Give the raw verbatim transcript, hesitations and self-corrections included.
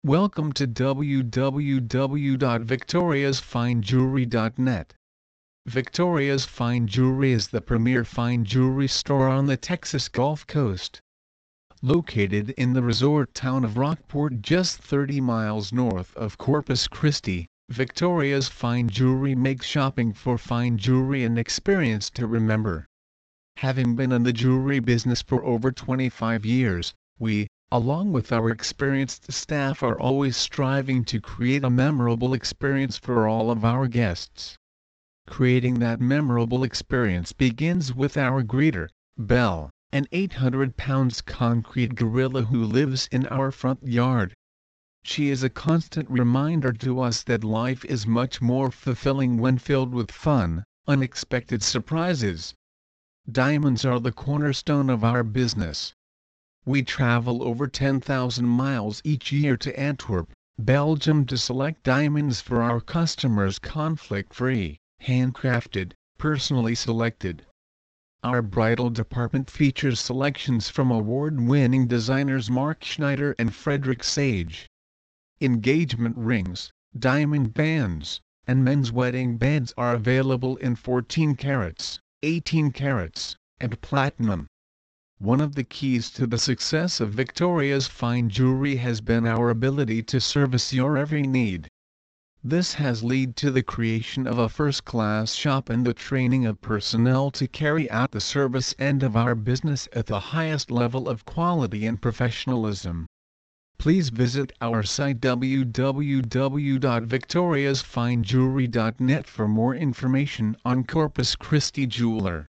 Welcome to w w w dot victorias fine jewelry dot net. Victoria's Fine Jewelry is the premier fine jewelry store on the Texas Gulf Coast. Located in the resort town of Rockport just thirty miles north of Corpus Christi, Victoria's Fine Jewelry makes shopping for fine jewelry an experience to remember. Having been in the jewelry business for over twenty-five years, we, along with our experienced staff, are always striving to create a memorable experience for all of our guests. Creating that memorable experience begins with our greeter, Belle, an eight hundred pound concrete gorilla who lives in our front yard. She is a constant reminder to us that life is much more fulfilling when filled with fun, unexpected surprises. Diamonds are the cornerstone of our business. We travel over ten thousand miles each year to Antwerp, Belgium to select diamonds for our customers, conflict-free, handcrafted, personally selected. Our bridal department features selections from award-winning designers Mark Schneider and Frederick Sage. Engagement rings, diamond bands, and men's wedding bands are available in fourteen carats, eighteen carats, and platinum. One of the keys to the success of Victoria's Fine Jewelry has been our ability to service your every need. This has led to the creation of a first-class shop and the training of personnel to carry out the service end of our business at the highest level of quality and professionalism. Please visit our site w w w dot victorias fine jewelry dot net for more information on Corpus Christi Jeweler.